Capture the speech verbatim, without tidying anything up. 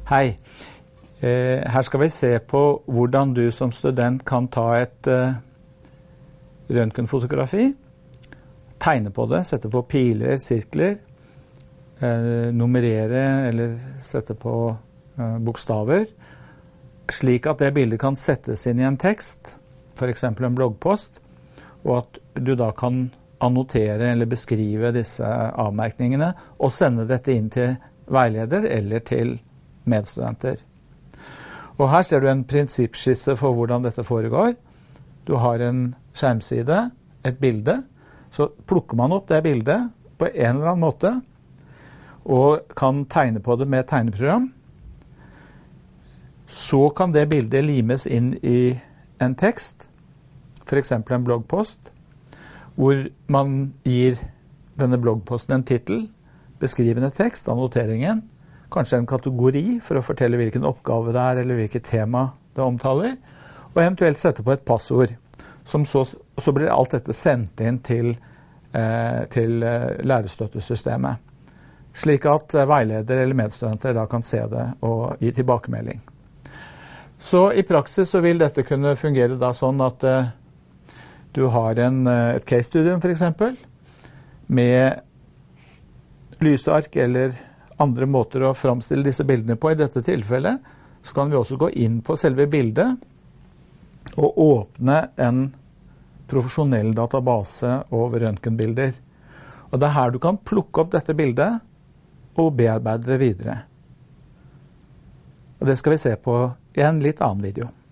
Hei, eh, her skal vi se på hvordan du som student kan ta et eh, røntgenfotografi, tegne på det, sette på piler, sirkler, eh, nummerere eller sette på eh, bokstaver, slik at det bildet kan settes inn i en tekst, for eksempel en bloggpost, og at du da kan annotere eller beskrive disse avmerkningene og sende dette inn til veileder eller til medstudenter. Og her ser du en prinsippskisse for hvordan dette foregår. Du har en skjermside, et bilde, så plukker man opp det bildet på en eller annen måte og kan tegne på det med et tegneprogram. Så kan det bildet limes inn i en tekst, for eksempel en bloggpost, hvor man gir denne bloggposten en titel, beskrivende tekst, annoteringen, kanskje en kategori for å fortelle hvilken oppgave det er eller hvilket tema det omtaler, og eventuelt sette på et passord. Som så, så blir alt dette sendt inn til, eh, til eh, lærestøttesystemet, slik at eh, veileder eller medstudenter da kan se det og gi tilbakemelding. Så i praksis så vil dette kunne fungere da sånn at eh, du har en, et case-studium for eksempel, med lysark eller andre måter å framstille disse bildene på. I dette tilfellet så kan vi også gå inn på selve bildet og åpne en profesjonell database over røntgenbilder. Og det er her du kan plukke opp dette bildet og bearbeide det videre. Og det skal vi se på i en litt annen video.